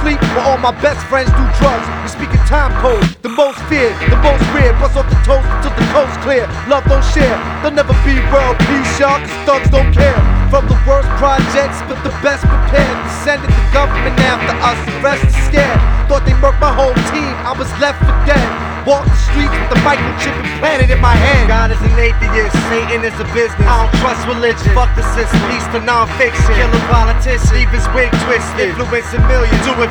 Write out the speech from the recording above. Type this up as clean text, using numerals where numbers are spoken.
sleep while all my best friends do drugs. We speak in time code, the most feared, the most reared. Bust off the toast till the coast clear. Love don't share, there'll never be world peace, y'all, cause thugs don't care. From the worst projects, but the best prepared. Descended the government after us, the rest is scared. Thought they murked my whole team, I was left for dead. Walk the streets with the microchip implanted in my head. God is an atheist, Satan is a business. I don't trust religion, fuck the system. Peace to non-fiction, killer politicians, leave his wig twisted. Influencing millions, doing